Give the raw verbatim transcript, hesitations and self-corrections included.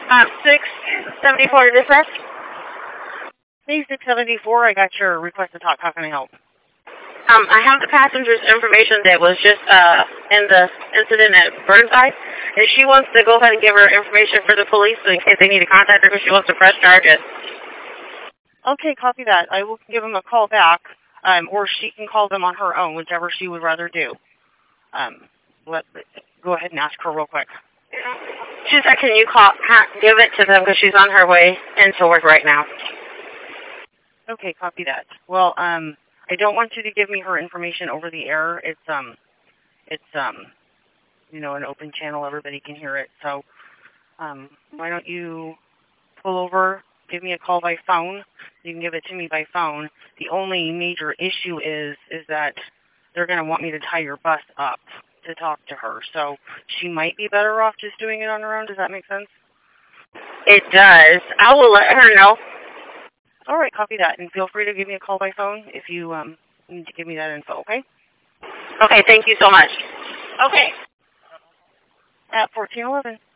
Um, six seventy-four dispatch. Hey, six seventy-four, I got your request to talk. How can I help? Um, I have the passenger's information that was just uh, in the incident at Burnside, and she wants to go ahead and give her information for the police in case they need to contact her because she wants to press charges. Okay, copy that. I will give them a call back, um, or she can call them on her own, whichever she would rather do. Um, let go ahead and ask her real quick. She said, can you call, give it to them because she's on her way into work right now. Okay, copy that. Well, um, I don't want you to give me her information over the air. It's, um, it's, um, you know, an open channel. Everybody can hear it. So, um, why don't you pull over, give me a call by phone. You can give it to me by phone. The only major issue is, is that they're going to want me to tie your bus up to talk to her. So she might be better off just doing it on her own. Does that make sense? It does. I will let her know. All right, copy that. And feel free to give me a call by phone if you um, need to give me that info, okay? Okay, thank you so much. Okay. At fourteen eleven.